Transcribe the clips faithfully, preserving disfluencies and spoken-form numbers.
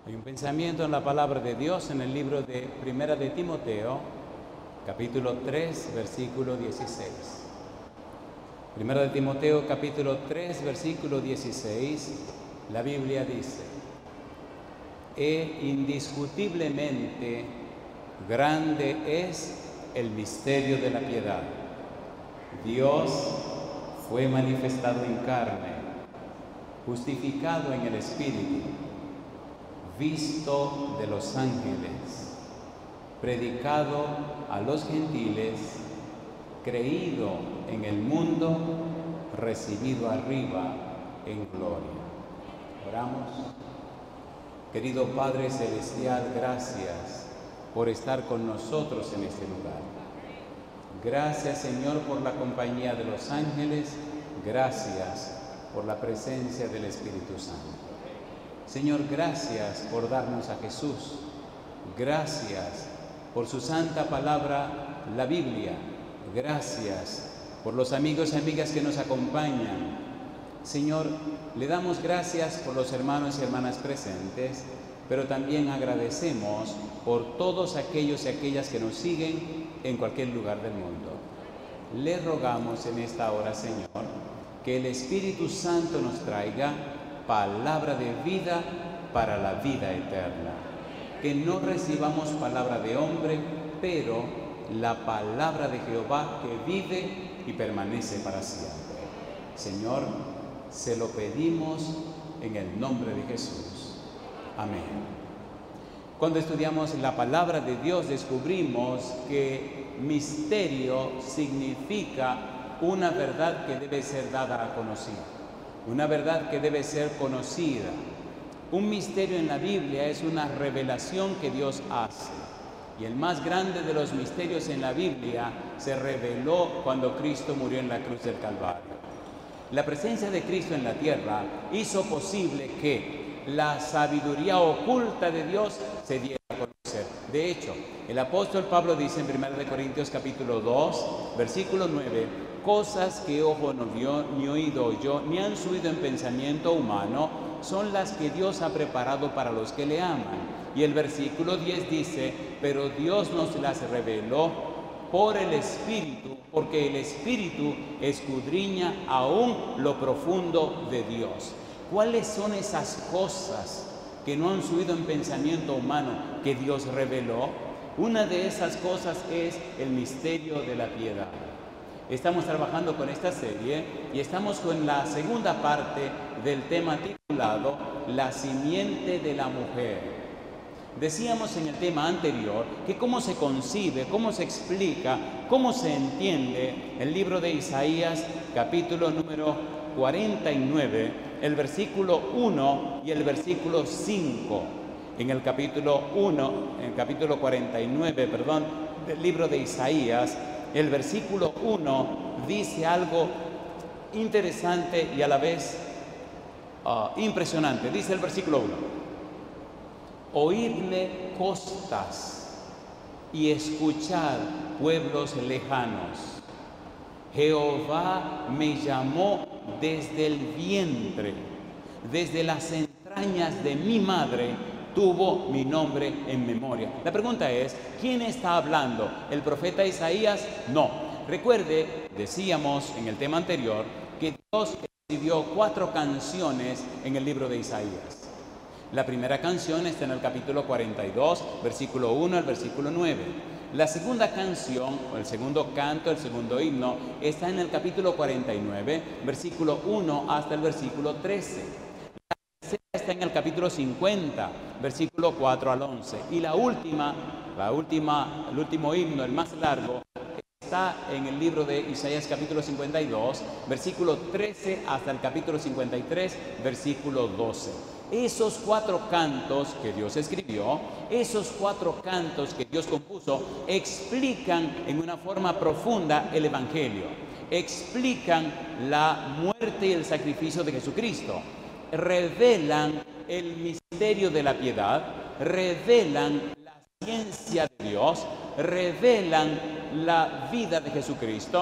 Hay un pensamiento en la palabra de Dios en el libro de Primera de Timoteo, capítulo tres, versículo dieciséis. Primera de Timoteo, capítulo tres, versículo dieciséis, la Biblia dice: E indiscutiblemente grande es el misterio de la piedad. Dios fue manifestado en carne, justificado en el Espíritu, visto de los ángeles, predicado a los gentiles, creído en el mundo, recibido arriba en gloria. Oramos. Querido Padre Celestial, gracias por estar con nosotros en este lugar. Gracias, Señor, por la compañía de los ángeles. Gracias por la presencia del Espíritu Santo. Señor, gracias por darnos a Jesús. Gracias por su santa palabra, la Biblia. Gracias por los amigos y amigas que nos acompañan. Señor, le damos gracias por los hermanos y hermanas presentes, pero también agradecemos por todos aquellos y aquellas que nos siguen en cualquier lugar del mundo. Le rogamos en esta hora, Señor, que el Espíritu Santo nos traiga palabra de vida para la vida eterna. Que no recibamos palabra de hombre, pero la palabra de Jehová que vive y permanece para siempre. Señor, se lo pedimos en el nombre de Jesús. Amén. Cuando estudiamos la palabra de Dios, descubrimos que misterio significa una verdad que debe ser dada a conocer. Una verdad que debe ser conocida. Un misterio en la Biblia es una revelación que Dios hace. Y el más grande de los misterios en la Biblia se reveló cuando Cristo murió en la cruz del Calvario. La presencia de Cristo en la tierra hizo posible que la sabiduría oculta de Dios se diera a conocer. De hecho, el apóstol Pablo dice en primera de Corintios capítulo dos, versículo nueve, cosas que ojo no vio, ni oído oyó, ni han subido en pensamiento humano, son las que Dios ha preparado para los que le aman. Y el versículo diez dice, pero Dios nos las reveló por el Espíritu, porque el Espíritu escudriña aún lo profundo de Dios. ¿Cuáles son esas cosas que no han subido en pensamiento humano que Dios reveló? Una de esas cosas es el misterio de la piedad. Estamos trabajando con esta serie y estamos con la segunda parte del tema titulado La simiente de la mujer. Decíamos en el tema anterior que cómo se concibe, cómo se explica, cómo se entiende el libro de Isaías, capítulo número cuarenta y nueve, el versículo uno y el versículo cinco. En el capítulo uno, en el capítulo cuarenta y nueve, perdón, del libro de Isaías, el versículo uno dice algo interesante y a la vez uh, impresionante. Dice el versículo uno: oídle costas y escuchad pueblos lejanos. Jehová me llamó desde el vientre, desde las entrañas de mi madre tuvo mi nombre en memoria. La pregunta es, ¿quién está hablando? ¿El profeta Isaías? No. Recuerde, decíamos en el tema anterior, que Dios escribió cuatro canciones en el libro de Isaías. La primera canción está en el capítulo cuarenta y dos, versículo uno al versículo nueve. La segunda canción, o el segundo canto, el segundo himno, está en el capítulo cuarenta y nueve, versículo uno hasta el versículo trece. Está en el capítulo cincuenta, versículo cuatro al once. Y la última, la última, el último himno, el más largo, está en el libro de Isaías capítulo cincuenta y dos, versículo trece hasta el capítulo cincuenta y tres, versículo doce. Esos cuatro cantos que Dios escribió, esos cuatro cantos que Dios compuso, explican en una forma profunda el Evangelio. Explican la muerte y el sacrificio de Jesucristo. Revelan el misterio de la piedad, revelan la ciencia de Dios, revelan la vida de Jesucristo,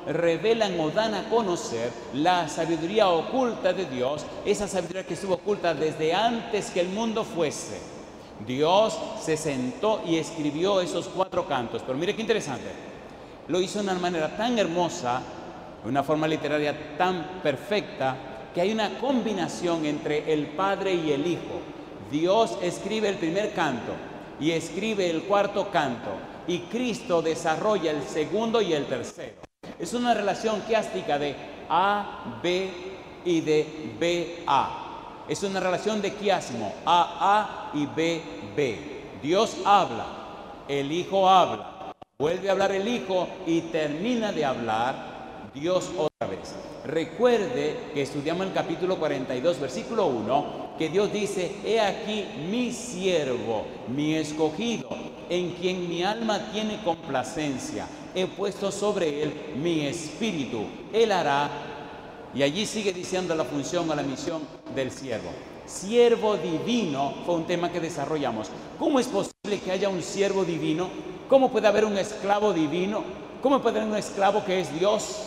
revelan o dan a conocer la sabiduría oculta de Dios, esa sabiduría que estuvo oculta desde antes que el mundo fuese. Dios se sentó y escribió esos cuatro cantos. Pero mire qué interesante, lo hizo de una manera tan hermosa, de una forma literaria tan perfecta, que hay una combinación entre el Padre y el Hijo. Dios escribe el primer canto y escribe el cuarto canto, y Cristo desarrolla el segundo y el tercero. Es una relación quiástica de A, B y de B, A. Es una relación de quiasmo, A, A y B, B. Dios habla, el Hijo habla, vuelve a hablar el Hijo y termina de hablar Dios otra vez. Recuerde que estudiamos el capítulo cuarenta y dos, versículo uno, que Dios dice: he aquí mi siervo, mi escogido, en quien mi alma tiene complacencia. He puesto sobre él mi espíritu. Él hará, y allí sigue diciendo la función o la misión del siervo. Siervo divino fue un tema que desarrollamos. ¿Cómo es posible que haya un siervo divino? ¿Cómo puede haber un esclavo divino? ¿Cómo puede haber un esclavo que es Dios?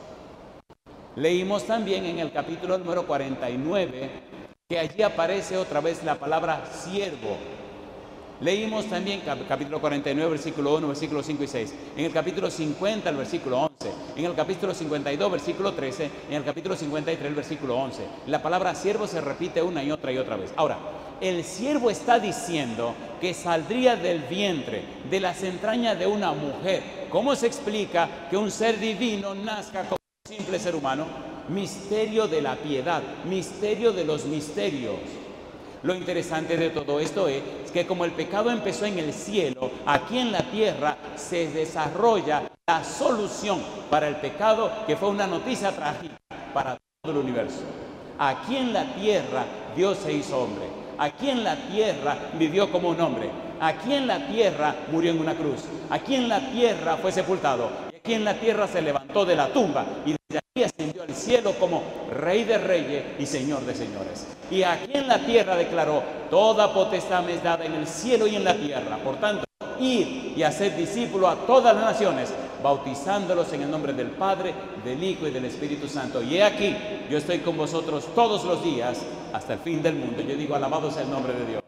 Leímos también en el capítulo número cuarenta y nueve que allí aparece otra vez la palabra siervo. Leímos también capítulo cuarenta y nueve, versículo uno, versículo cinco y seis. En el capítulo cincuenta, el versículo once. En el capítulo cincuenta y dos, versículo trece. En el capítulo cincuenta y tres, el versículo once. La palabra siervo se repite una y otra y otra vez. Ahora, el siervo está diciendo que saldría del vientre, de las entrañas de una mujer. ¿Cómo se explica que un ser divino nazca como un simple ser humano? Misterio de la piedad, misterio de los misterios. Lo interesante de todo esto es que como el pecado empezó en el cielo, aquí en la tierra se desarrolla la solución para el pecado, que fue una noticia trágica para todo el universo. Aquí en la tierra Dios se hizo hombre. Aquí en la tierra vivió como un hombre. Aquí en la tierra murió en una cruz. Aquí en la tierra fue sepultado. Y aquí en la tierra se levantó de la tumba y desde aquí ascendió al cielo como Rey de Reyes y Señor de Señores. Y aquí en la tierra declaró: toda potestad me es dada en el cielo y en la tierra. Por tanto, ir y hacer discípulos a todas las naciones, bautizándolos en el nombre del Padre, del Hijo y del Espíritu Santo. Y he aquí, yo estoy con vosotros todos los días hasta el fin del mundo. Yo digo: alabado sea el nombre de Dios.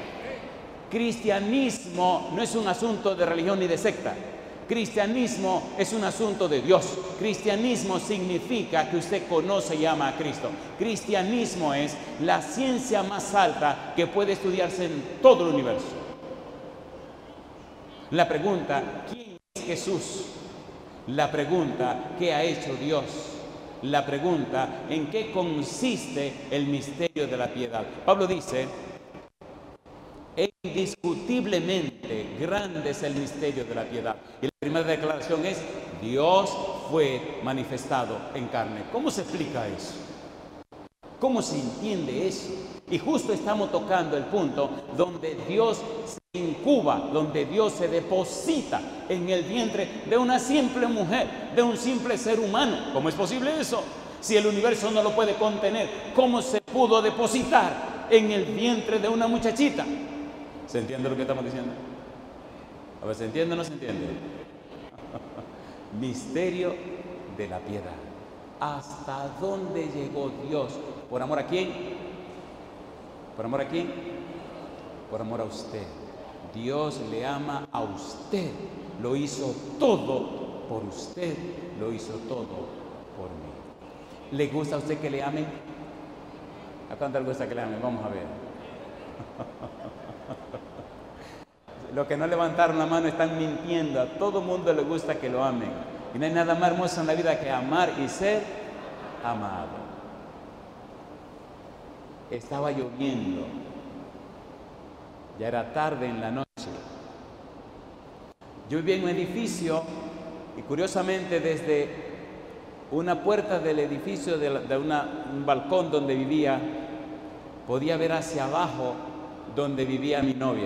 Cristianismo no es un asunto de religión ni de secta. Cristianismo es un asunto de Dios. Cristianismo significa que usted conoce y ama a Cristo. Cristianismo es la ciencia más alta que puede estudiarse en todo el universo. La pregunta: ¿quién es Jesús? La pregunta: ¿qué ha hecho Dios? La pregunta: ¿en qué consiste el misterio de la piedad? Pablo dice: indiscutiblemente grande es el misterio de la piedad. Y la primera declaración es: Dios fue manifestado en carne. ¿Cómo se explica eso? ¿Cómo se entiende eso? Y justo estamos tocando el punto donde Dios se incuba, donde Dios se deposita en el vientre de una simple mujer, de un simple ser humano. ¿Cómo es posible eso? Si el universo no lo puede contener, ¿cómo se pudo depositar en el vientre de una muchachita? ¿Se entiende lo que estamos diciendo? A ver, ¿se entiende o no se entiende? Misterio de la piedad. ¿Hasta dónde llegó Dios? ¿Por amor a quién? ¿Por amor a quién? Por amor a usted. Dios le ama a usted. Lo hizo todo por usted. Lo hizo todo por mí. ¿Le gusta a usted que le amen? ¿A cuánto le gusta que le amen? Vamos a ver. Los que no levantaron la mano están mintiendo. A todo mundo le gusta que lo amen. Y no hay nada más hermoso en la vida que amar y ser amado. Estaba lloviendo. Ya era tarde en la noche. Yo vivía en un edificio y curiosamente desde una puerta del edificio, de, la, de una, un balcón donde vivía, podía ver hacia abajo donde vivía mi novia.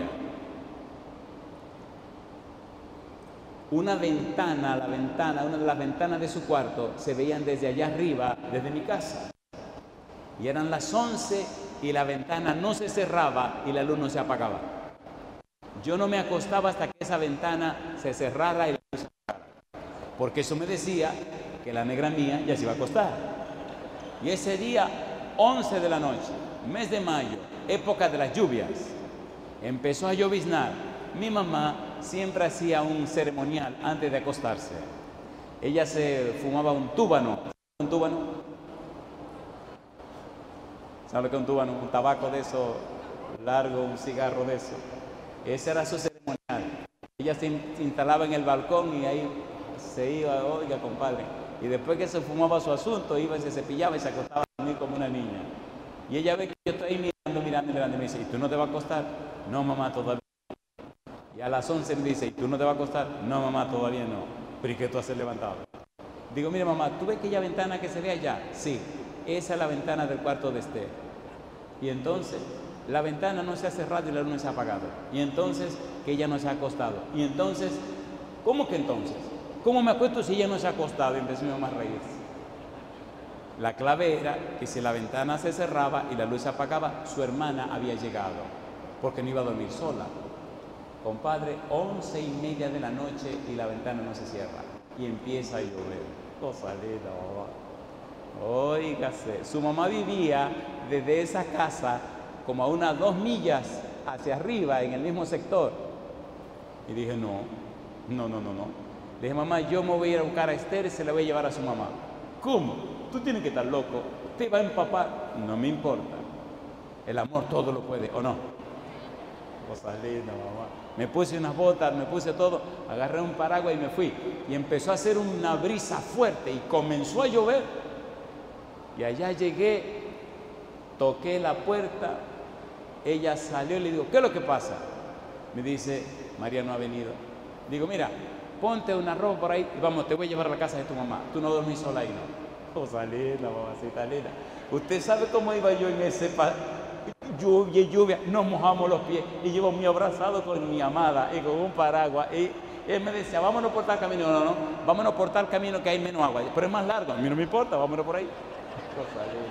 Una ventana, la ventana, una de las ventanas de su cuarto se veían desde allá arriba, desde mi casa. Y eran las once y la ventana no se cerraba y la luz no se apagaba. Yo no me acostaba hasta que esa ventana se cerrara y la luz se apagara. Porque eso me decía que la negra mía ya se iba a acostar. Y ese día, once de la noche, mes de mayo, época de las lluvias, empezó a lloviznar. Mi mamá siempre hacía un ceremonial antes de acostarse. Ella se fumaba un túbano. ¿Un túbano? ¿Sabe lo que es un túbano? Un tabaco de eso largo, un cigarro de eso. Ese era su ceremonial. Ella se instalaba en el balcón y ahí se iba, oiga, compadre. Y después que se fumaba su asunto, iba y se cepillaba y se acostaba a dormir como una niña. Y ella ve que yo estoy ahí mirando, mirando, mirando, y me dice, ¿y tú no te vas a acostar? No, mamá, todavía no. Y a las once me dice, ¿y tú no te vas a acostar? No, mamá, todavía no. ¿Pero y qué tú haces levantado? Digo, mire, mamá, ¿tú ves aquella ventana que se ve allá? Sí, esa es la ventana del cuarto de Esther. Y entonces, la ventana no se ha cerrado y la luna se ha apagado. Y entonces, que ella no se ha acostado. Y entonces, ¿cómo que entonces? ¿Cómo me acuesto si ella no se ha acostado? Y empezó mi mamá a reírse. La clave era que si la ventana se cerraba y la luz se apagaba, su hermana había llegado, porque no iba a dormir sola. Compadre, once y media de la noche y la ventana no se cierra. Y empieza a llover. Cosa linda, mamá. Óigase, su mamá vivía desde esa casa como a unas dos millas hacia arriba, en el mismo sector. Y dije, no, no, no, no, no. Le dije, mamá, yo me voy a ir a buscar a Esther y se la voy a llevar a su mamá. ¿Cómo? Tú tienes que estar loco. Te va a empapar. No me importa. El amor todo lo puede, ¿o no? Cosa linda, mamá. Me puse unas botas, me puse todo, agarré un paraguas y me fui. Y empezó a hacer una brisa fuerte y comenzó a llover. Y allá llegué, toqué la puerta, ella salió y le digo, ¿qué es lo que pasa? Me dice, María no ha venido. Digo, mira, ponte una ropa por ahí y vamos, te voy a llevar a la casa de tu mamá. Tú no dormís sola ahí, ¿no? Cosa linda, mamacita linda. Usted sabe cómo iba yo en ese pa lluvia y lluvia, nos mojamos los pies y llevo muy abrazado con mi amada y con un paraguas. Y él me decía, vámonos por tal camino. No, no, vámonos por tal camino que hay menos agua, pero es más largo. A mí no me importa, vámonos por ahí. Cosa linda.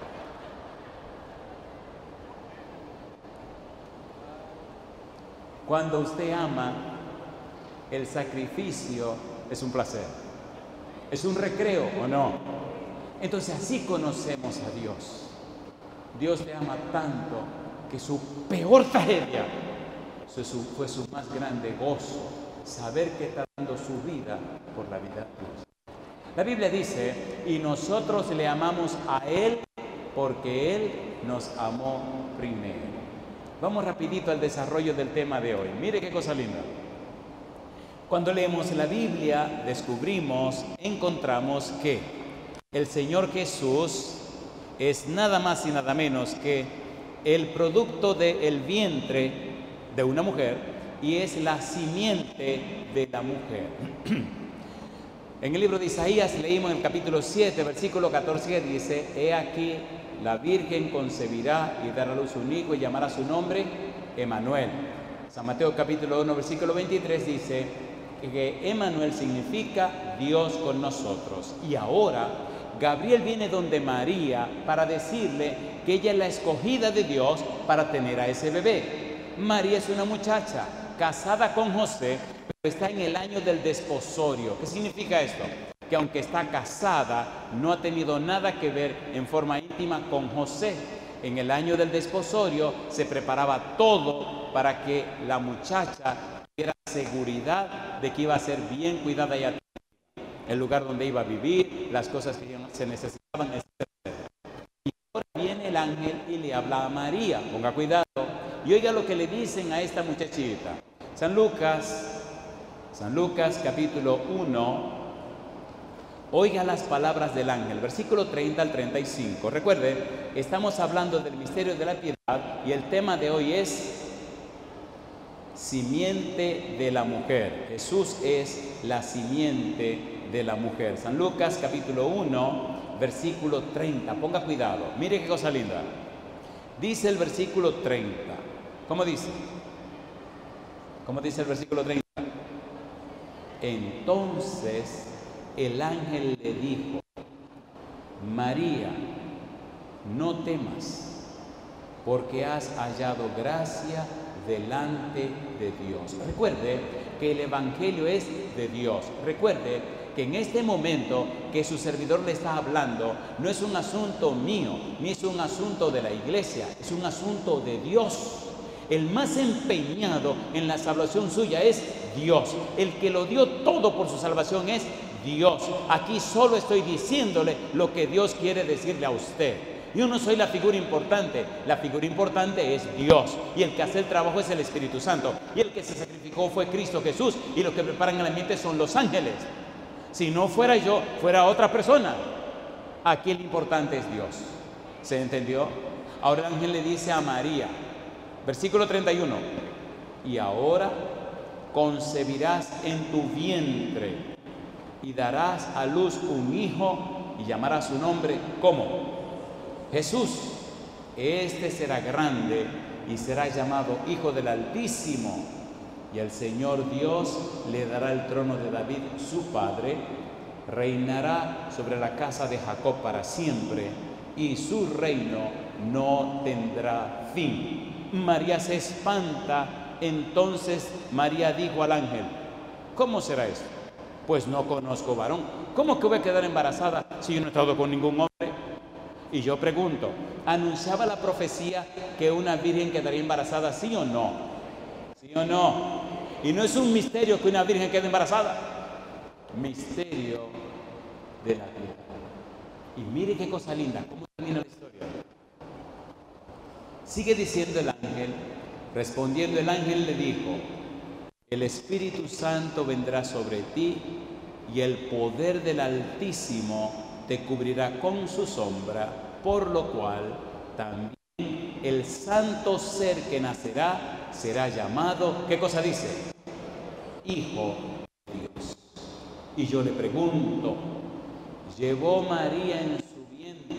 Cuando usted ama, el sacrificio es un placer, es un recreo, ¿o no? Entonces así conocemos a Dios. Dios le ama tanto que su peor tragedia fue su más grande gozo, saber que está dando su vida por la vida de Dios. La Biblia dice, y nosotros le amamos a Él porque Él nos amó primero. Vamos rapidito al desarrollo del tema de hoy. Mire qué cosa linda. Cuando leemos la Biblia, descubrimos, encontramos que el Señor Jesús es nada más y nada menos que el producto del vientre de una mujer y es la simiente de la mujer. En el libro de Isaías leímos en el capítulo siete, versículo catorce, que dice, he aquí la Virgen concebirá y dará a luz un hijo y llamará su nombre Emanuel. San Mateo capítulo uno, versículo veintitrés dice que Emanuel significa Dios con nosotros. Y ahora Gabriel viene donde María para decirle que ella es la escogida de Dios para tener a ese bebé. María es una muchacha casada con José, pero está en el año del desposorio. ¿Qué significa esto? Que aunque está casada, no ha tenido nada que ver en forma íntima con José. En el año del desposorio se preparaba todo para que la muchacha tuviera seguridad de que iba a ser bien cuidada y atendida. El lugar donde iba a vivir, las cosas que se necesitaban, etcétera. Y ahora viene el ángel y le habla a María, ponga cuidado, y oiga lo que le dicen a esta muchachita. San Lucas, San Lucas capítulo uno, oiga las palabras del ángel, versículo treinta al treinta y cinco. Recuerde, estamos hablando del misterio de la piedad y el tema de hoy es simiente de la mujer. Jesús es la simiente de la mujer. San Lucas capítulo uno, versículo treinta. Ponga cuidado, mire qué cosa linda. Dice el versículo treinta. ¿Cómo dice? ¿Cómo dice el versículo treinta? Entonces el ángel le dijo, María, no temas, porque has hallado gracia delante de Dios. Recuerde que el evangelio es de Dios. Recuerde que en este momento que su servidor le está hablando, no es un asunto mío, ni es un asunto de la iglesia, es un asunto de Dios. El más empeñado en la salvación suya es Dios. El que lo dio todo por su salvación es Dios. Aquí solo estoy diciéndole lo que Dios quiere decirle a usted. Yo no soy la figura importante, la figura importante es Dios. Y el que hace el trabajo es el Espíritu Santo. Y el que se sacrificó fue Cristo Jesús. Y los que preparan el ambiente son los ángeles. Si no fuera yo, fuera otra persona. Aquí el importante es Dios. ¿Se entendió? Ahora el ángel le dice a María, versículo treinta y uno, y ahora concebirás en tu vientre y darás a luz un hijo y llamarás su nombre, ¿cómo? Jesús. Este será grande y será llamado Hijo del Altísimo, y el Señor Dios le dará el trono de David, su padre, reinará sobre la casa de Jacob para siempre, y su reino no tendrá fin. María se espanta. Entonces María dijo al ángel, ¿cómo será esto? Pues no conozco varón. ¿Cómo que voy a quedar embarazada si yo no he estado con ningún hombre? Y yo pregunto, ¿anunciaba la profecía que una virgen quedaría embarazada, sí o no? ¿Sí o no? Y no es un misterio que una virgen quede embarazada. Misterio de la vida. Y mire qué cosa linda, cómo termina la historia. Sigue diciendo el ángel, respondiendo el ángel le dijo, el Espíritu Santo vendrá sobre ti y el poder del Altísimo te cubrirá con su sombra, por lo cual también el santo ser que nacerá será llamado, ¿qué cosa dice? Hijo de Dios. Y yo le pregunto, ¿llevó María en su vientre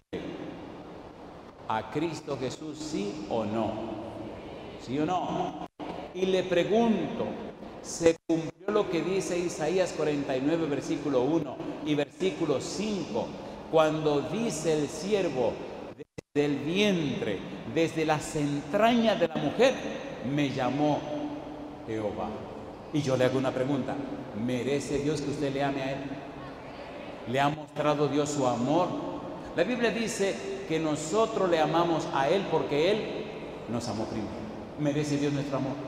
a Cristo Jesús, sí o no? ¿Sí o no? Y le pregunto, ¿se cumplió lo que dice Isaías cuarenta y nueve, versículo uno y versículo cinco, cuando dice el siervo, desde el vientre, desde las entrañas de la mujer, me llamó Jehová? Y yo le hago una pregunta, ¿merece Dios que usted le ame a Él? ¿Le ha mostrado Dios su amor? La Biblia dice que nosotros le amamos a Él porque Él nos amó primero. ¿Merece Dios nuestro amor?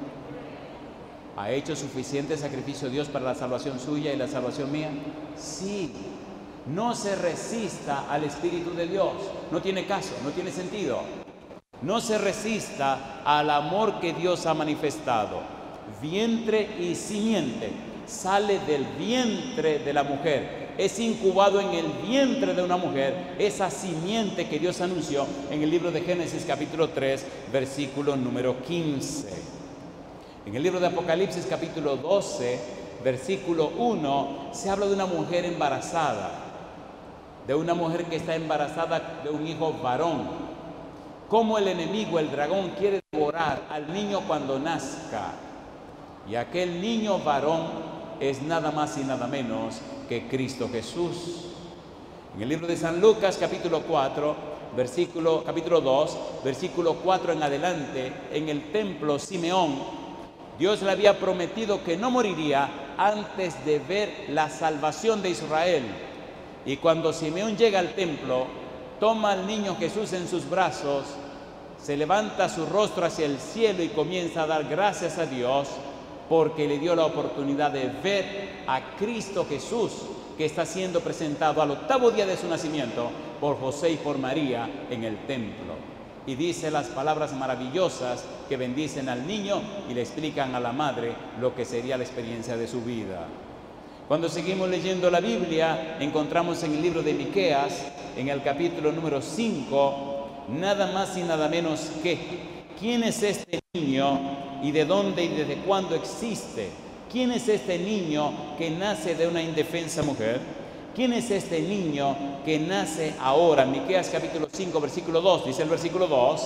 ¿Ha hecho suficiente sacrificio Dios para la salvación suya y la salvación mía? Sí. No se resista al Espíritu de Dios. No tiene caso, no tiene sentido. No se resista al amor que Dios ha manifestado. Vientre y simiente. Sale del vientre de la mujer. Es incubado en el vientre de una mujer. Esa simiente que Dios anunció en el libro de Génesis capítulo tres, versículo número quince. En el libro de Apocalipsis capítulo doce, versículo uno, se habla de una mujer embarazada, de una mujer que está embarazada de un hijo varón. Cómo el enemigo, el dragón, quiere devorar al niño cuando nazca. Y aquel niño varón es nada más y nada menos que Cristo Jesús. En el libro de San Lucas capítulo cuatro, versículo, capítulo dos, versículo cuatro en adelante, en el templo Simeón, Dios le había prometido que no moriría antes de ver la salvación de Israel. Y cuando Simeón llega al templo, toma al niño Jesús en sus brazos, se levanta su rostro hacia el cielo y comienza a dar gracias a Dios porque le dio la oportunidad de ver a Cristo Jesús, que está siendo presentado al octavo día de su nacimiento por José y por María en el templo. Y dice las palabras maravillosas que bendicen al niño y le explican a la madre lo que sería la experiencia de su vida. Cuando seguimos leyendo la Biblia, encontramos en el libro de Miqueas, en el capítulo número cinco, nada más y nada menos que ¿quién es este niño y de dónde y desde cuándo existe? ¿Quién es este niño que nace de una indefensa mujer? ¿Quién es este niño que nace ahora? Miqueas capítulo cinco, versículo dos, dice el versículo dos,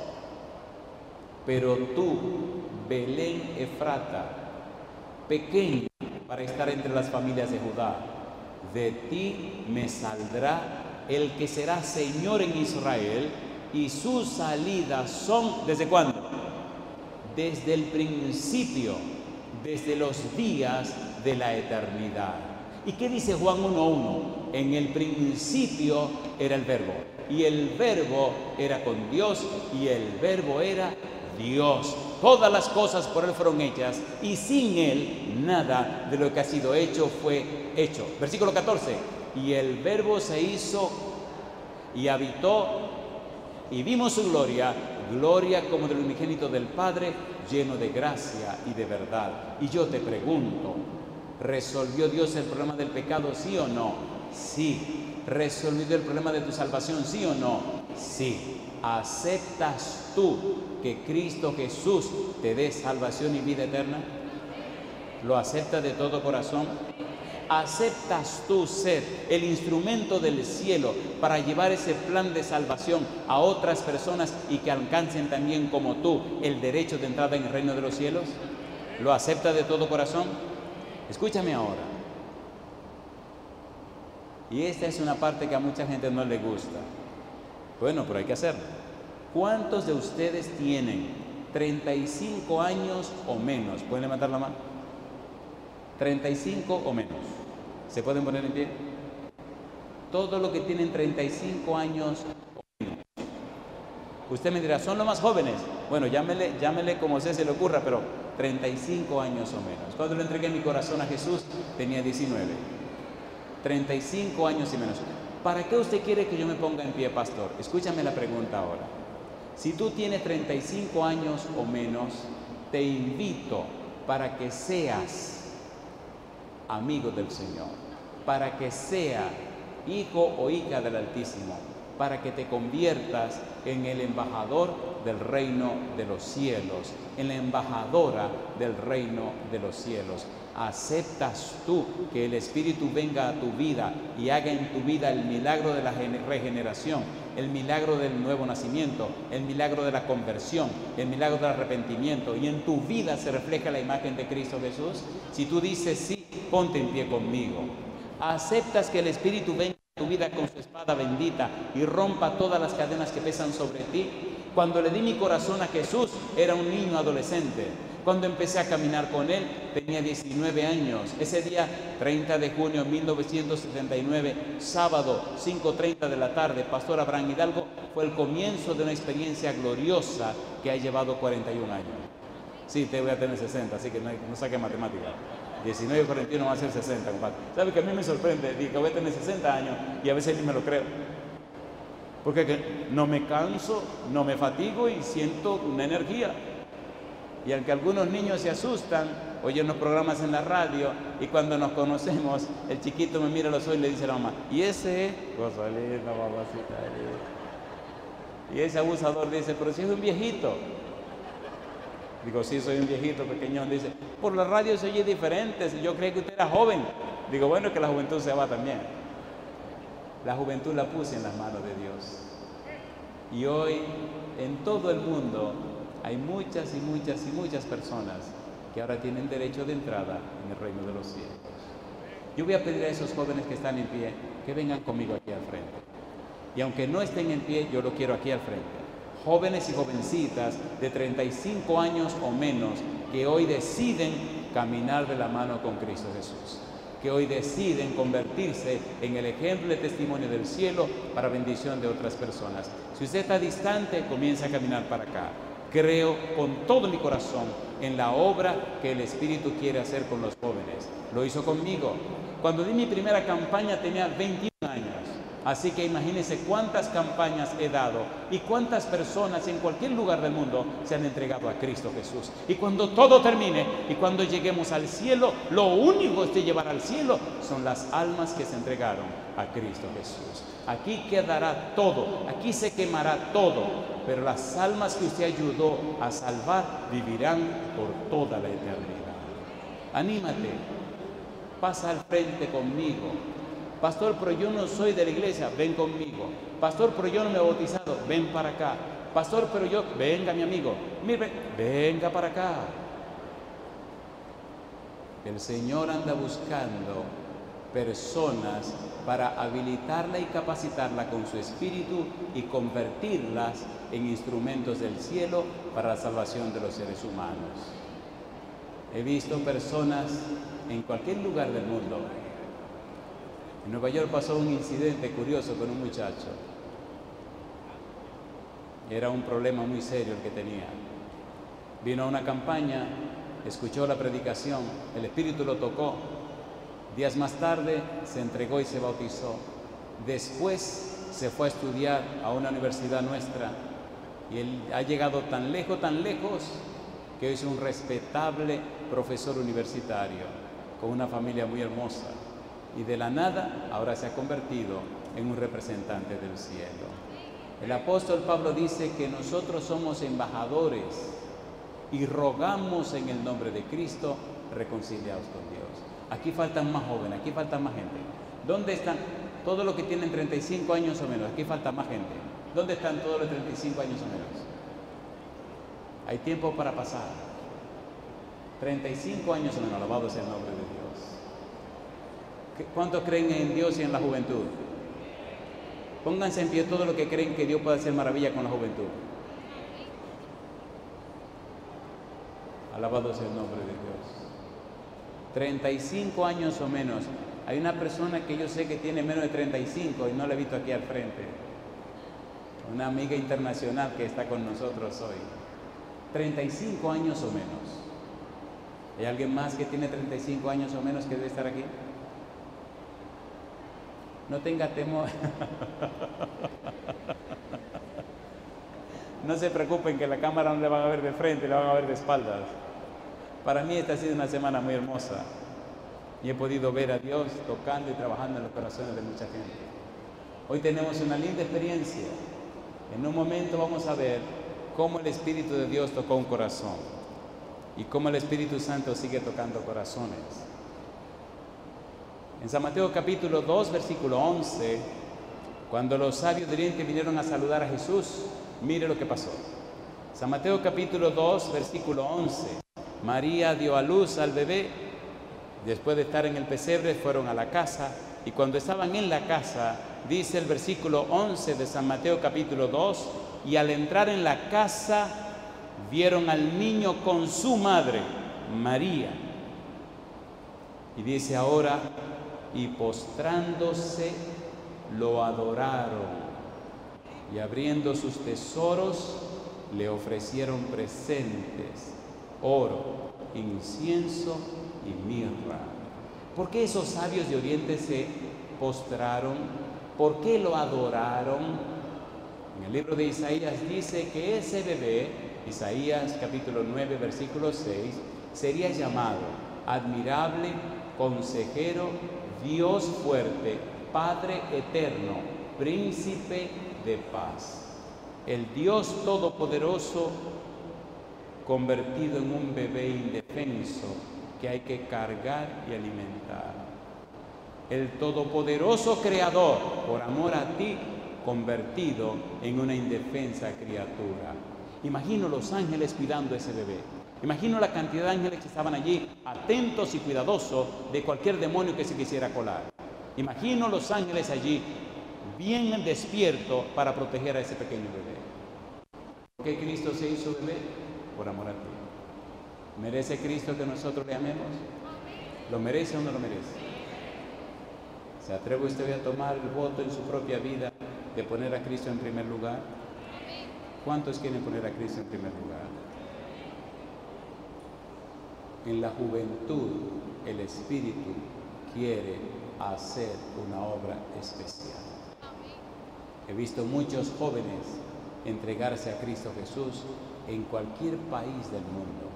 pero tú, Belén Efrata, pequeño para estar entre las familias de Judá, de ti me saldrá el que será Señor en Israel, y sus salidas son, ¿desde cuándo? Desde el principio, desde los días de la eternidad. ¿Y qué dice Juan uno uno? En el principio era el verbo, y el verbo era con Dios, y el verbo era Dios. Todas las cosas por Él fueron hechas, y sin Él nada de lo que ha sido hecho fue hecho. Versículo catorce. Y el verbo se hizo y habitó, y vimos su gloria, gloria como del unigénito del Padre, lleno de gracia y de verdad. Y yo te pregunto, ¿resolvió Dios el problema del pecado, sí o no? Sí. ¿Resolvió el problema de tu salvación, sí o no? Sí. ¿Aceptas tú que Cristo Jesús te dé salvación y vida eterna? ¿Lo aceptas de todo corazón? ¿Aceptas tú ser el instrumento del cielo para llevar ese plan de salvación a otras personas y que alcancen también como tú el derecho de entrada en el reino de los cielos? ¿Lo aceptas de todo corazón? Escúchame ahora. Y esta es una parte que a mucha gente no le gusta. Bueno, pero hay que hacerlo. ¿Cuántos de ustedes tienen treinta y cinco años o menos? ¿Pueden levantar la mano? treinta y cinco o menos. ¿Se pueden poner en pie? Todos los que tienen treinta y cinco años o menos. Usted me dirá, ¿son los más jóvenes? Bueno, llámele, llámele como se, se le ocurra, pero treinta y cinco años o menos. Cuando le entregué mi corazón a Jesús, tenía diecinueve. treinta y cinco años y menos. ¿Para qué usted quiere que yo me ponga en pie, pastor? Escúchame la pregunta ahora. Si tú tienes treinta y cinco años o menos, te invito para que seas amigo del Señor, para que sea hijo o hija del Altísimo, para que te conviertas en el embajador del reino de los cielos, en la embajadora del reino de los cielos. ¿Aceptas tú que el Espíritu venga a tu vida y haga en tu vida el milagro de la regeneración, el milagro del nuevo nacimiento, el milagro de la conversión, el milagro del arrepentimiento, y en tu vida se refleja la imagen de Cristo Jesús? Si tú dices sí, ponte en pie conmigo. ¿Aceptas que el Espíritu venga a tu vida con su espada bendita y rompa todas las cadenas que pesan sobre ti? Cuando le di mi corazón a Jesús, era un niño adolescente. Cuando empecé a caminar con Él, tenía diecinueve años. Ese día, treinta de junio de mil novecientos setenta y nueve, sábado, cinco treinta de la tarde, Pastor Abraham Hidalgo, fue el comienzo de una experiencia gloriosa que ha llevado cuarenta y un años. Sí, te voy a tener sesenta, así que no, no saque matemática. diecinueve y cuarenta y uno va a ser sesenta, compadre. ¿Sabe que a mí me sorprende? Digo que voy a tener sesenta años y a veces ni me lo creo. Porque que no me canso, no me fatigo y siento una energía. Y aunque algunos niños se asustan, oyen los programas en la radio y cuando nos conocemos, el chiquito me mira a los ojos y le dice a la mamá, ¿y ese? Cosa linda, mamacita. Y ese abusador dice, pero si es un viejito. Digo, sí, soy un viejito pequeñón. Dice, por la radio se oye diferente, yo creí que usted era joven. Digo, bueno, que la juventud se va también. La juventud la puse en las manos de Dios. Y hoy, en todo el mundo, hay muchas y muchas y muchas personas que ahora tienen derecho de entrada en el reino de los cielos. Yo voy a pedir a esos jóvenes que están en pie que vengan conmigo aquí al frente. Y aunque no estén en pie, yo lo quiero aquí al frente. Jóvenes y jovencitas de treinta y cinco años o menos que hoy deciden caminar de la mano con Cristo Jesús, que hoy deciden convertirse en el ejemplo de testimonio del cielo para bendición de otras personas. Si usted está distante, comienza a caminar para acá. Creo con todo mi corazón en la obra que el Espíritu quiere hacer con los jóvenes. Lo hizo conmigo. Cuando di mi primera campaña tenía veintiún años. Así que imagínense cuántas campañas he dado y cuántas personas en cualquier lugar del mundo se han entregado a Cristo Jesús. Y cuando todo termine y cuando lleguemos al cielo, lo único que te llevará al cielo son las almas que se entregaron a Cristo Jesús. Aquí quedará todo, aquí se quemará todo, pero las almas que usted ayudó a salvar vivirán por toda la eternidad. Anímate, pasa al frente conmigo. Pastor, pero yo no soy de la iglesia, ven conmigo. Pastor, pero yo no me he bautizado, ven para acá. Pastor, pero yo, venga mi amigo, mire, venga para acá. El Señor anda buscando personas para habilitarla y capacitarla con su espíritu y convertirlas en instrumentos del cielo para la salvación de los seres humanos. He visto personas en cualquier lugar del mundo En Nueva York pasó un incidente curioso con un muchacho. Era un problema muy serio el que tenía. Vino a una campaña, escuchó la predicación, el Espíritu lo tocó. Días más tarde se entregó y se bautizó. Después se fue a estudiar a una universidad nuestra y él ha llegado tan lejos, tan lejos, que hoy es un respetable profesor universitario con una familia muy hermosa. Y de la nada ahora se ha convertido en un representante del cielo. El apóstol Pablo dice que nosotros somos embajadores y rogamos en el nombre de Cristo reconciliados con Dios. Aquí faltan más jóvenes, aquí falta más gente. ¿Dónde están todos los que tienen treinta y cinco años o menos? Aquí falta más gente. ¿Dónde están todos los treinta y cinco años o menos? Hay tiempo para pasar. treinta y cinco años o menos, alabado sea el nombre de Dios. ¿Cuántos creen en Dios y en la juventud? Pónganse en pie todos los que creen que Dios puede hacer maravilla con la juventud. Alabado sea el nombre de Dios. treinta y cinco años o menos. Hay una persona que yo sé que tiene menos de treinta y cinco y no la he visto aquí al frente. Una amiga internacional que está con nosotros hoy. treinta y cinco años o menos. ¿Hay alguien más que tiene treinta y cinco años o menos que debe estar aquí? No tenga temor. No se preocupen que la cámara no le van a ver de frente, le van a ver de espaldas. Para mí esta ha sido una semana muy hermosa y he podido ver a Dios tocando y trabajando en los corazones de mucha gente. Hoy tenemos una linda experiencia. En un momento vamos a ver cómo el Espíritu de Dios tocó un corazón y cómo el Espíritu Santo sigue tocando corazones. En San Mateo capítulo dos, versículo once, cuando los sabios de Oriente vinieron a saludar a Jesús, mire lo que pasó. San Mateo capítulo dos, versículo once. María dio a luz al bebé. Después de estar en el pesebre, fueron a la casa. Y cuando estaban en la casa, dice el versículo once de San Mateo capítulo dos, y al entrar en la casa, vieron al niño con su madre, María. Y dice ahora, y postrándose, lo adoraron. Y abriendo sus tesoros, le ofrecieron presentes, oro, incienso y mirra. ¿Por qué esos sabios de Oriente se postraron? ¿Por qué lo adoraron? En el libro de Isaías dice que ese bebé, Isaías capítulo nueve, versículo seis, sería llamado admirable, consejero, Dios fuerte, Padre eterno, príncipe de paz. El Dios todopoderoso convertido en un bebé indefenso que hay que cargar y alimentar. El todopoderoso creador, por amor a ti, convertido en una indefensa criatura. Imagino los ángeles cuidando a ese bebé. Imagino la cantidad de ángeles que estaban allí, atentos y cuidadosos de cualquier demonio que se quisiera colar. Imagino los ángeles allí, bien despiertos para proteger a ese pequeño bebé. ¿Por qué Cristo se hizo bebé? Por amor a ti. ¿Merece Cristo que nosotros le amemos? ¿Lo merece o no lo merece? ¿Se atreve usted a tomar el voto en su propia vida de poner a Cristo en primer lugar? ¿Cuántos quieren poner a Cristo en primer lugar? En la juventud, el Espíritu quiere hacer una obra especial. He visto muchos jóvenes entregarse a Cristo Jesús en cualquier país del mundo,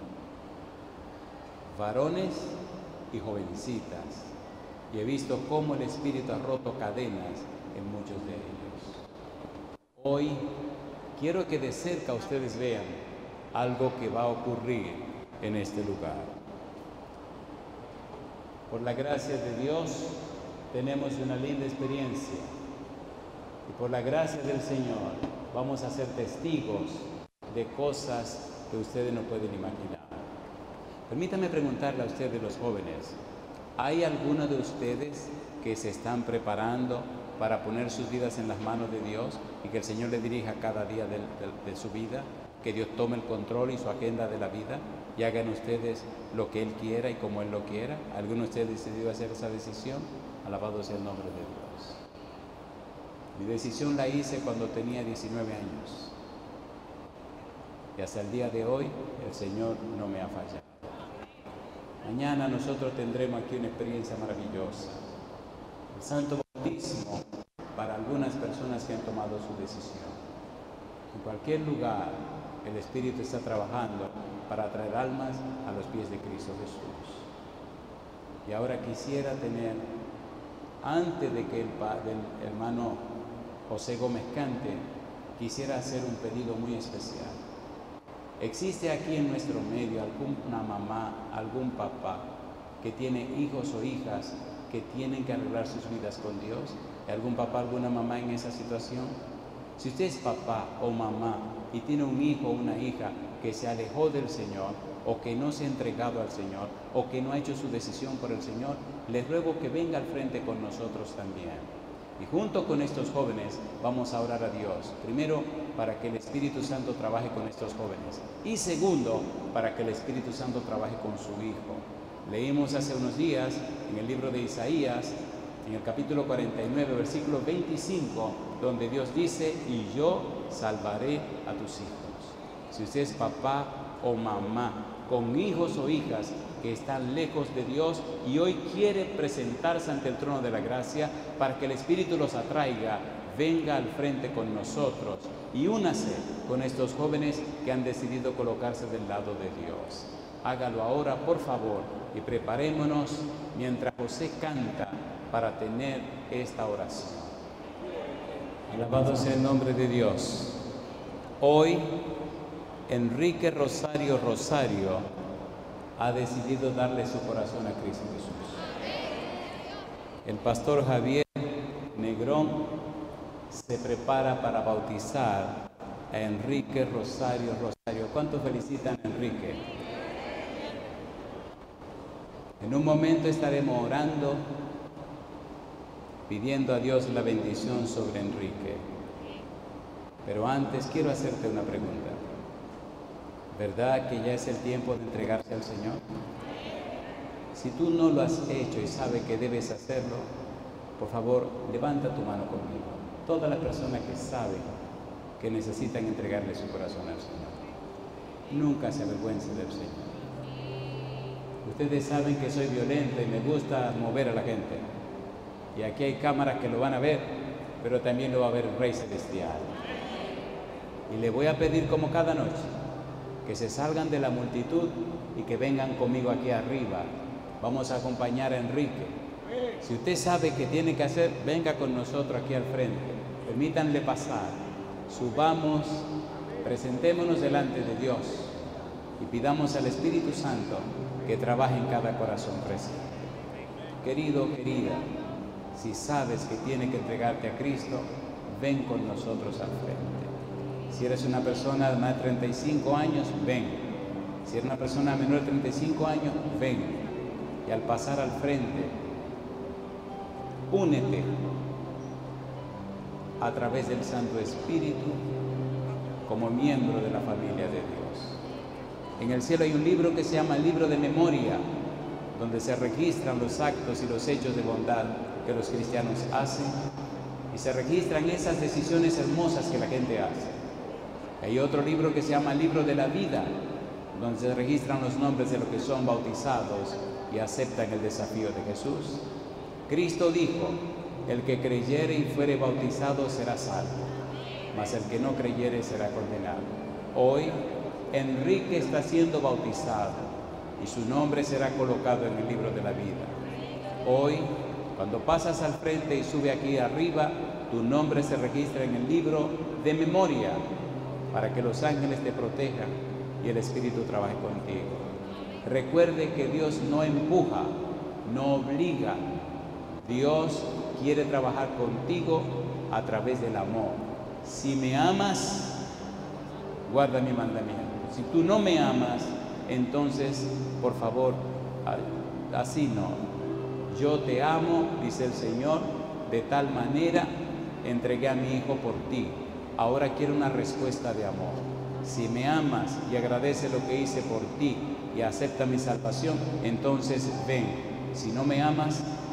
varones y jovencitas, y he visto cómo el Espíritu ha roto cadenas en muchos de ellos. Hoy quiero que de cerca ustedes vean algo que va a ocurrir en este lugar. Por la gracia de Dios tenemos una linda experiencia y por la gracia del Señor vamos a ser testigos de cosas que ustedes no pueden imaginar. Permítanme preguntarle a ustedes, los jóvenes, ¿hay alguno de ustedes que se están preparando para poner sus vidas en las manos de Dios y que el Señor le dirija cada día de, de, de su vida? Que Dios tome el control y su agenda de la vida y hagan ustedes lo que Él quiera y como Él lo quiera. ¿Alguno de ustedes decidió hacer esa decisión? Alabado sea el nombre de Dios. Mi decisión la hice cuando tenía diecinueve años. Y hasta el día de hoy el Señor no me ha fallado. Mañana nosotros tendremos aquí una experiencia maravillosa. El santo bautismo para algunas personas que han tomado su decisión. En cualquier lugar el Espíritu está trabajando para traer almas a los pies de Cristo Jesús. Y ahora quisiera tener, antes de que el, el hermano José Gómez cante, quisiera hacer un pedido muy especial. ¿Existe aquí en nuestro medio alguna mamá, algún papá que tiene hijos o hijas que tienen que arreglar sus vidas con Dios? ¿Algún papá, alguna mamá en esa situación? Si usted es papá o mamá y tiene un hijo o una hija que se alejó del Señor o que no se ha entregado al Señor o que no ha hecho su decisión por el Señor, les ruego que venga al frente con nosotros también. Y junto con estos jóvenes vamos a orar a Dios. Primero, para que el Espíritu Santo trabaje con estos jóvenes. Y segundo, para que el Espíritu Santo trabaje con su Hijo. Leímos hace unos días en el libro de Isaías, en el capítulo cuarenta y nueve, versículo veinticinco, donde Dios dice: y yo salvaré a tus hijos. Si usted es papá o mamá con hijos o hijas que están lejos de Dios y hoy quiere presentarse ante el trono de la gracia para que el Espíritu los atraiga, venga al frente con nosotros y únase con estos jóvenes que han decidido colocarse del lado de Dios. Hágalo ahora, por favor, y preparémonos mientras José canta para tener esta oración. Alabado sea el nombre de Dios. Hoy, Enrique Rosario Rosario ha decidido darle su corazón a Cristo Jesús. El pastor Javier Negrón se prepara para bautizar a Enrique Rosario Rosario. ¿Cuántos felicitan a Enrique? En un momento estaremos orando, pidiendo a Dios la bendición sobre Enrique. Pero antes quiero hacerte una pregunta. ¿Verdad que ya es el tiempo de entregarse al Señor? Si tú no lo has hecho y sabes que debes hacerlo, por favor, levanta tu mano conmigo. Todas las personas que saben que necesitan entregarle su corazón al Señor. Nunca se avergüencen del Señor. Ustedes saben que soy violento y me gusta mover a la gente. Y aquí hay cámaras que lo van a ver, pero también lo va a ver el Rey Celestial. Y le voy a pedir como cada noche, que se salgan de la multitud y que vengan conmigo aquí arriba. Vamos a acompañar a Enrique. Si usted sabe que tiene que hacer, venga con nosotros aquí al frente. Permítanle pasar. Subamos, presentémonos delante de Dios y pidamos al Espíritu Santo que trabaje en cada corazón presente. Querido, querida, si sabes que tiene que entregarte a Cristo, ven con nosotros al frente. Si eres una persona de más de treinta y cinco años, ven. Si eres una persona menor de treinta y cinco años, ven. Y al pasar al frente, únete a través del Santo Espíritu como miembro de la familia de Dios. En el cielo hay un libro que se llama el libro de memoria, donde se registran los actos y los hechos de bondad que los cristianos hacen y se registran esas decisiones hermosas que la gente hace. Hay otro libro que se llama el libro de la vida, donde se registran los nombres de los que son bautizados y aceptan el desafío de Jesús. Cristo dijo: el que creyere y fuere bautizado será salvo, mas el que no creyere será condenado. Hoy Enrique está siendo bautizado y su nombre será colocado en el libro de la vida. Hoy, cuando pasas al frente y sube aquí arriba, tu nombre se registra en el libro de memoria, para que los ángeles te protejan y el Espíritu trabaje contigo. Recuerde que Dios no empuja, no obliga. Dios quiere trabajar contigo a través del amor. Si me amas, guarda mi mandamiento. Si tú no me amas, entonces, por favor, así no. Yo te amo, dice el Señor, de tal manera entregué a mi Hijo por ti. Ahora quiero una respuesta de amor. Si me amas y agradece lo que hice por ti y acepta mi salvación, entonces ven. Si no me amas,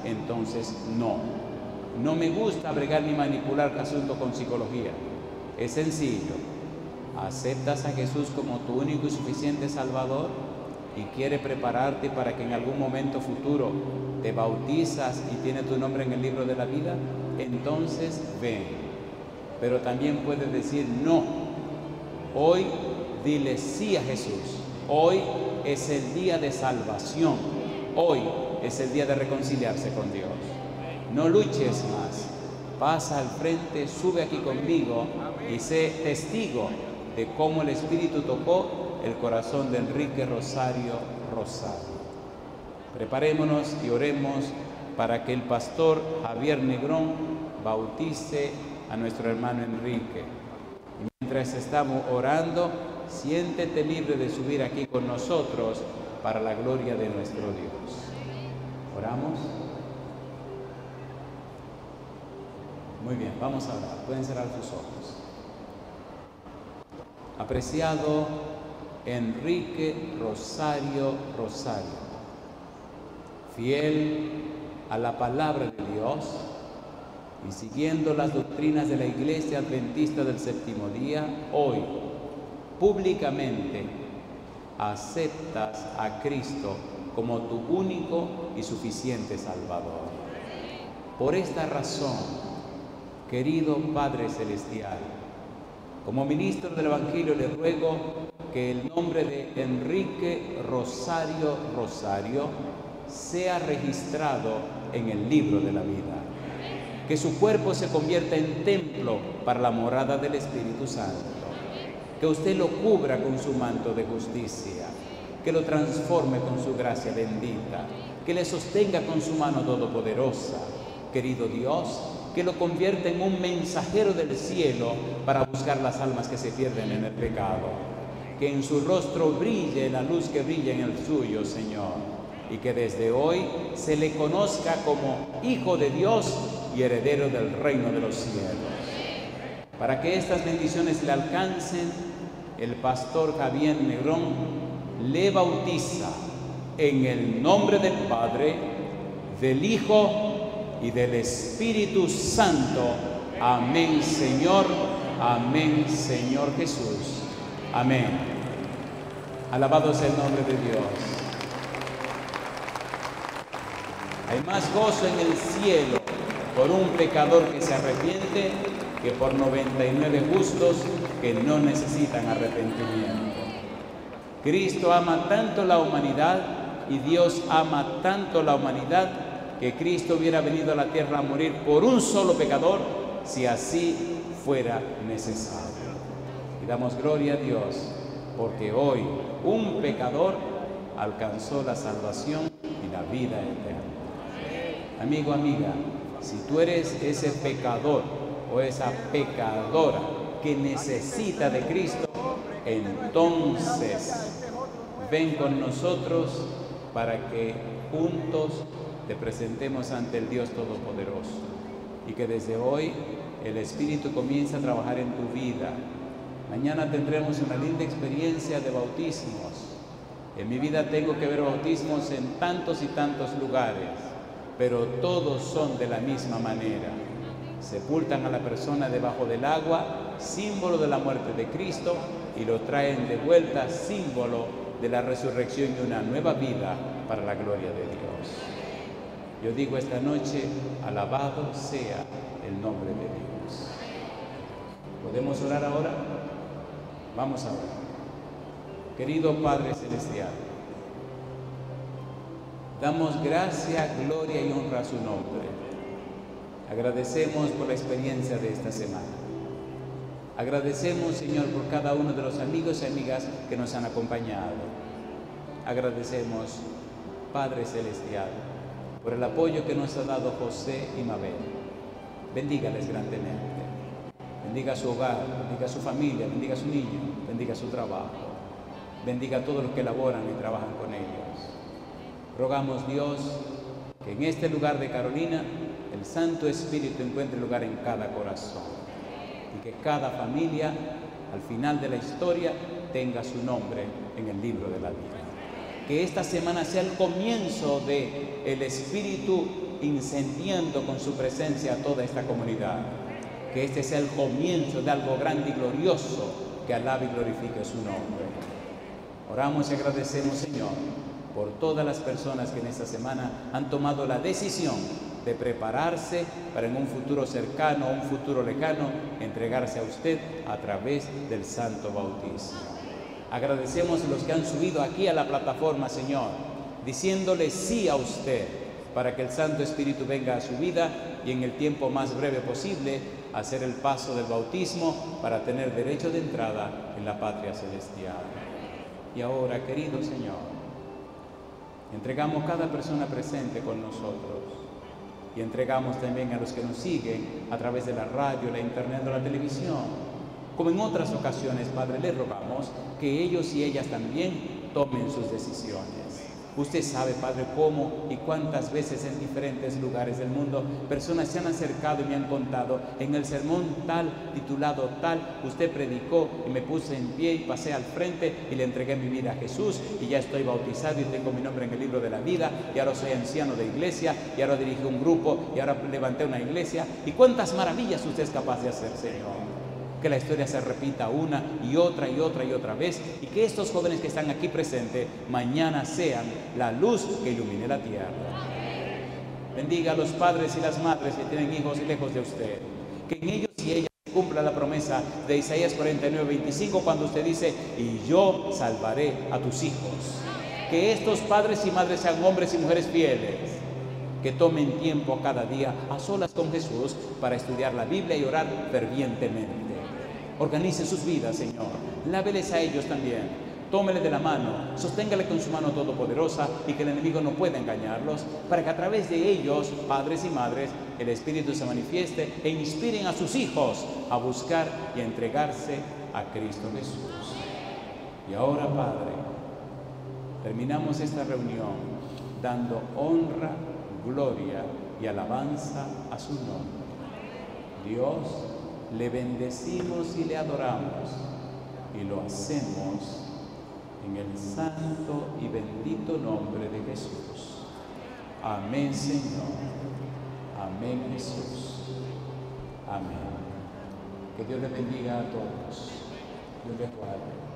entonces no. No me gusta bregar ni manipular asuntos con psicología. Es sencillo. ¿Aceptas a Jesús como tu único y suficiente Salvador? Y quiere prepararte para que en algún momento futuro te bautizas y tiene tu nombre en el libro de la vida, entonces ven. Pero también puedes decir no. Hoy dile sí a Jesús. Hoy es el día de salvación. Hoy es el día de reconciliarse con Dios. No luches más. Pasa al frente, sube aquí conmigo y sé testigo de cómo el Espíritu tocó el corazón de Enrique Rosario Rosario. Preparémonos y oremos para que el pastor Javier Negrón bautice a nuestro hermano Enrique. Y mientras estamos orando, siéntete libre de subir aquí con nosotros para la gloria de nuestro Dios. ¿Oramos? Muy bien, vamos a orar. Pueden cerrar sus ojos. Apreciado Enrique Rosario Rosario, fiel a la palabra de Dios y siguiendo las doctrinas de la Iglesia Adventista del Séptimo Día, hoy públicamente aceptas a Cristo como tu único y suficiente Salvador. Por esta razón, querido Padre Celestial, como ministro del Evangelio le ruego que el nombre de Enrique Rosario Rosario sea registrado en el libro de la vida. Que su cuerpo se convierta en templo para la morada del Espíritu Santo. Que usted lo cubra con su manto de justicia. Que lo transforme con su gracia bendita. Que le sostenga con su mano todopoderosa. Querido Dios, que lo convierta en un mensajero del cielo para buscar las almas que se pierden en el pecado. Que en su rostro brille la luz que brilla en el suyo, Señor, y que desde hoy se le conozca como Hijo de Dios y heredero del reino de los cielos. Para que estas bendiciones le alcancen, el pastor Javier Negrón le bautiza en el nombre del Padre, del Hijo y del Espíritu Santo. Amén, Señor. Amén, Señor Jesús. Amén. Alabado sea el nombre de Dios. Hay más gozo en el cielo por un pecador que se arrepiente que por noventa y nueve justos que no necesitan arrepentimiento. Cristo ama tanto la humanidad y Dios ama tanto la humanidad que Cristo hubiera venido a la tierra a morir por un solo pecador si así fuera necesario. Y damos gloria a Dios porque hoy un pecador alcanzó la salvación y la vida eterna. Amigo, amiga, si tú eres ese pecador o esa pecadora que necesita de Cristo, entonces ven con nosotros para que juntos te presentemos ante el Dios Todopoderoso y que desde hoy el Espíritu comience a trabajar en tu vida. Mañana tendremos una linda experiencia de bautismos. En mi vida tengo que ver bautismos en tantos y tantos lugares, pero todos son de la misma manera. Sepultan a la persona debajo del agua, símbolo de la muerte de Cristo, y lo traen de vuelta, símbolo de la resurrección y una nueva vida para la gloria de Dios. Yo digo esta noche, alabado sea el nombre de Dios. ¿Podemos orar ahora? Vamos a orar. Querido Padre Celestial, damos gracia, gloria y honra a su nombre. Agradecemos por la experiencia de esta semana. Agradecemos, Señor, por cada uno de los amigos y amigas que nos han acompañado. Agradecemos, Padre Celestial, por el apoyo que nos ha dado José y Mabel. Bendígales grandemente. Bendiga su hogar, bendiga su familia, bendiga su niño, bendiga su trabajo. Bendiga a todos los que laboran y trabajan con ellos. Rogamos, Dios, que en este lugar de Carolina el Santo Espíritu encuentre lugar en cada corazón y que cada familia, al final de la historia, tenga su nombre en el libro de la vida. Que esta semana sea el comienzo de el Espíritu incendiando con su presencia a toda esta comunidad. Que este sea el comienzo de algo grande y glorioso que alabe y glorifique su nombre. Oramos y agradecemos, Señor, por todas las personas que en esta semana han tomado la decisión de prepararse para en un futuro cercano o un futuro lejano entregarse a usted a través del santo bautismo. Agradecemos a los que han subido aquí a la plataforma, Señor, diciéndole sí a usted para que el Santo Espíritu venga a su vida y en el tiempo más breve posible hacer el paso del bautismo para tener derecho de entrada en la patria celestial. Y ahora, querido Señor, entregamos cada persona presente con nosotros y entregamos también a los que nos siguen a través de la radio, la internet o la televisión. Como en otras ocasiones, Padre, les rogamos que ellos y ellas también tomen sus decisiones. Usted sabe, Padre, cómo y cuántas veces en diferentes lugares del mundo personas se han acercado y me han contado: en el sermón tal, titulado tal, usted predicó y me puse en pie y pasé al frente y le entregué mi vida a Jesús y ya estoy bautizado y tengo mi nombre en el libro de la vida y ahora soy anciano de iglesia y ahora dirijo un grupo y ahora levanté una iglesia. ¿Y cuántas maravillas usted es capaz de hacer, Señor? Que la historia se repita una y otra y otra y otra vez y que estos jóvenes que están aquí presentes mañana sean la luz que ilumine la tierra. Bendiga a los padres y las madres que tienen hijos y lejos de usted. Que en ellos y ellas se cumpla la promesa de Isaías cuarenta y nueve, veinticinco, cuando usted dice: y yo salvaré a tus hijos. Que estos padres y madres sean hombres y mujeres fieles, que tomen tiempo cada día a solas con Jesús para estudiar la Biblia y orar fervientemente. Organice sus vidas, Señor. Láveles a ellos también. Tómele de la mano, sosténgale con su mano todopoderosa y que el enemigo no pueda engañarlos, para que a través de ellos, padres y madres, el Espíritu se manifieste e inspiren a sus hijos a buscar y a entregarse a Cristo Jesús. Y ahora, Padre, terminamos esta reunión dando honra, gloria y alabanza a su nombre. Dios, le bendecimos y le adoramos y lo hacemos en el santo y bendito nombre de Jesús. Amén, Señor. Amén, Jesús. Amén. Que Dios les bendiga a todos. Dios les guarde.